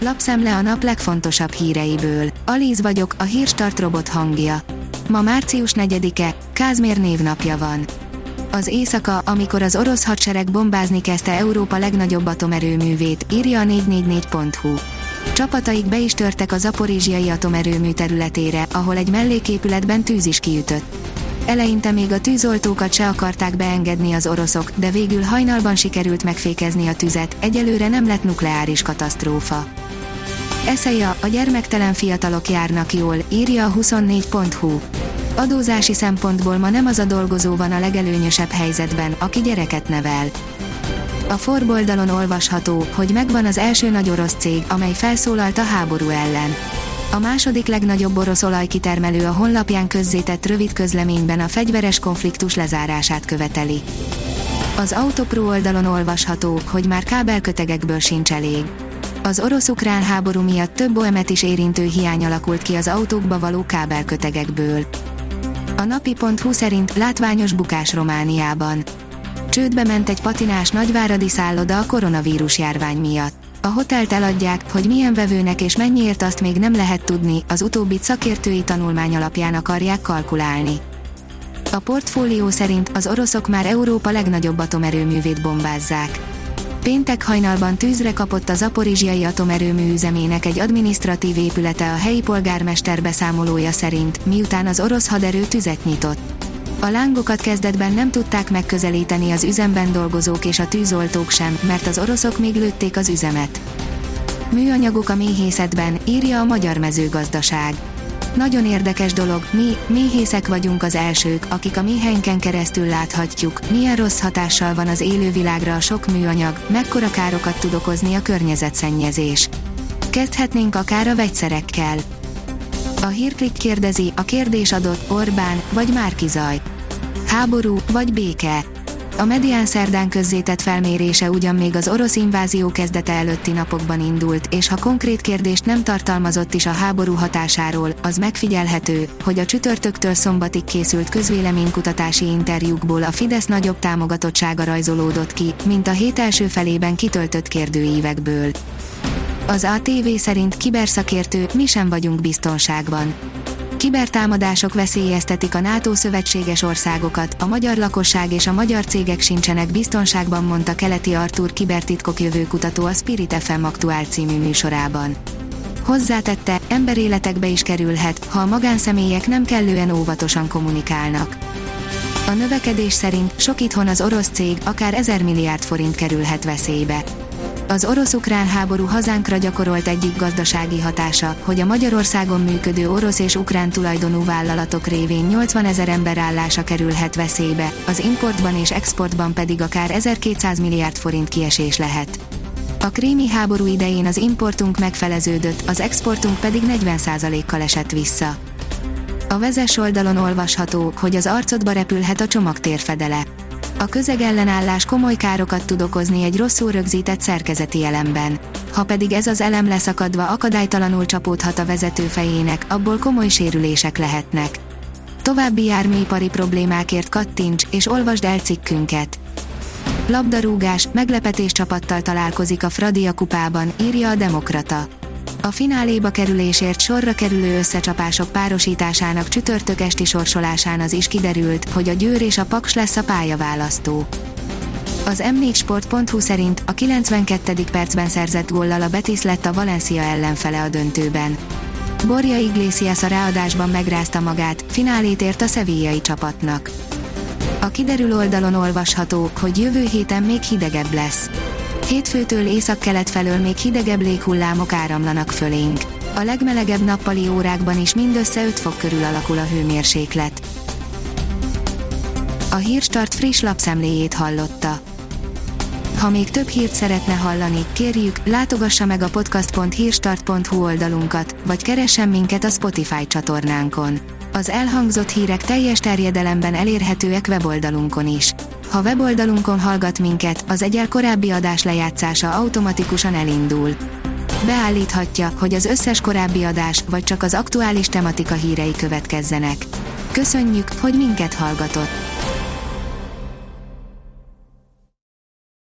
Lapszemle a nap legfontosabb híreiből. Alíz vagyok, a Hírstart robot hangja. Ma március 4-e, Kázmér névnapja van. Az éjszaka, amikor az orosz hadsereg bombázni kezdte Európa legnagyobb atomerőművét, írja a 444.hu. Csapataik be is törtek a zaporizsiai atomerőmű területére, ahol egy melléképületben tűz is kiütött. Eleinte még a tűzoltókat se akarták beengedni az oroszok, de végül hajnalban sikerült megfékezni a tüzet, egyelőre nem lett nukleáris katasztrófa. Eszeja, a gyermektelen fiatalok járnak jól, írja a 24.hu. Adózási szempontból ma nem az a dolgozó van a legelőnyösebb helyzetben, aki gyereket nevel. A Forbes oldalon olvasható, hogy megvan az első nagy orosz cég, amely felszólalt a háború ellen. A második legnagyobb orosz olajkitermelő a honlapján közzétett rövid közleményben a fegyveres konfliktus lezárását követeli. Az Autopro oldalon olvasható, hogy már kábelkötegekből sincs elég. Az orosz-ukrán háború miatt több OEM-et is érintő hiány alakult ki az autókba való kábelkötegekből. A napi.hu szerint látványos bukás Romániában. Csődbe ment egy patinás nagyváradi szálloda a koronavírus járvány miatt. A hotelt eladják, hogy milyen vevőnek és mennyiért azt még nem lehet tudni, az utóbbit szakértői tanulmány alapján akarják kalkulálni. A portfólió szerint az oroszok már Európa legnagyobb atomerőművét bombázzák. Péntek hajnalban tűzre kapott a zaporizsiai atomerőmű üzemének egy adminisztratív épülete, a helyi polgármester beszámolója szerint, miután az orosz haderő tüzet nyitott. A lángokat kezdetben nem tudták megközelíteni az üzemben dolgozók és a tűzoltók sem, mert az oroszok még lőtték az üzemet. Műanyagok a méhészetben, írja a Magyar Mezőgazdaság. Nagyon érdekes dolog, mi, méhészek vagyunk az elsők, akik a méheinken keresztül láthatjuk, milyen rossz hatással van az élővilágra a sok műanyag, mekkora károkat tud okozni a környezetszennyezés. Kezdhetnénk akár a vegyszerekkel. A Hírklik kérdezi, a kérdés adott, Orbán vagy Márki-Zaj. Háború vagy béke? A Medián szerdán közzétett felmérése ugyan még az orosz invázió kezdete előtti napokban indult, és ha konkrét kérdést nem tartalmazott is a háború hatásáról, az megfigyelhető, hogy a csütörtöktől szombatig készült közvéleménykutatási interjúkból a Fidesz nagyobb támogatottsága rajzolódott ki, mint a hét első felében kitöltött kérdőívekből. Az ATV szerint kiberszakértő, mi sem vagyunk biztonságban. Kibertámadások veszélyeztetik a NATO szövetséges országokat, a magyar lakosság és a magyar cégek sincsenek biztonságban, mondta Keleti Artúr kibertitkok jövőkutató a Spirit FM Aktuál című műsorában. Hozzátette, emberéletekbe is kerülhet, ha a magánszemélyek nem kellően óvatosan kommunikálnak. A növekedés szerint sok itthon az orosz cég akár 1000 milliárd forint kerülhet veszélybe. Az orosz-ukrán háború hazánkra gyakorolt egyik gazdasági hatása, hogy a Magyarországon működő orosz és ukrán tulajdonú vállalatok révén 80 000 ember állása kerülhet veszélybe, az importban és exportban pedig akár 1200 milliárd forint kiesés lehet. A krími háború idején az importunk megfeleződött, az exportunk pedig 40%-kal esett vissza. A Vezes oldalon olvasható, hogy az arcodba repülhet a csomagtérfedele. A közegellenállás komoly károkat tud okozni egy rosszul rögzített szerkezeti elemben. Ha pedig ez az elem leszakadva akadálytalanul csapódhat a vezető fejének, abból komoly sérülések lehetnek. További járműipari problémákért kattints és olvasd el cikkünket. Labdarúgás, meglepetés csapattal találkozik a Fradi kupában, írja a Demokrata. A fináléba kerülésért sorra kerülő összecsapások párosításának csütörtök esti sorsolásán az is kiderült, hogy a Győr és a Paks lesz a pályaválasztó. Az m4sport.hu szerint a 92. percben szerzett góllal a Betis lett a Valencia ellenfele a döntőben. Borja Iglesias a ráadásban megrázta magát, finálét ért a sevillai csapatnak. A kiderül oldalon olvasható, hogy jövő héten még hidegebb lesz. Hétfőtől északkelet felől még hidegebb léghullámok áramlanak fölénk. A legmelegebb nappali órákban is mindössze 5 fok körül alakul a hőmérséklet. A Hírstart friss lapszemléjét hallotta. Ha még több hírt szeretne hallani, kérjük, látogassa meg a podcast.hírstart.hu oldalunkat, vagy keressen minket a Spotify csatornánkon. Az elhangzott hírek teljes terjedelemben elérhetőek weboldalunkon is. Ha weboldalunkon hallgat minket, az egyel korábbi adás lejátszása automatikusan elindul. Beállíthatja, hogy az összes korábbi adás, vagy csak az aktuális tematika hírei következzenek. Köszönjük, hogy minket hallgatott!